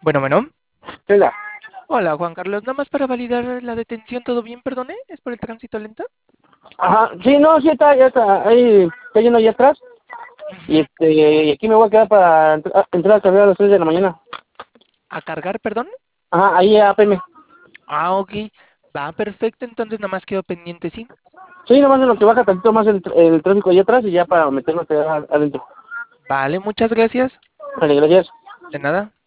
Bueno. ¿Qué onda? Hola, Juan Carlos. Nada más para validar la detención, ¿todo bien, perdone? ¿Es por el tránsito lento? Ajá, sí, no, sí está, ya está, ahí está yendo allá atrás, y Ujú. y aquí me voy a quedar para entrar a cargar a las 3 de la mañana. ¿A cargar, perdón? Ajá, ahí a PM. Ah, ok. Va, perfecto. Entonces nada más quedo pendiente, ¿sí? Sí, nomás en lo que baja tantito más el tráfico allá atrás y ya para meternos adentro. Vale, muchas gracias. Vale, gracias. De nada.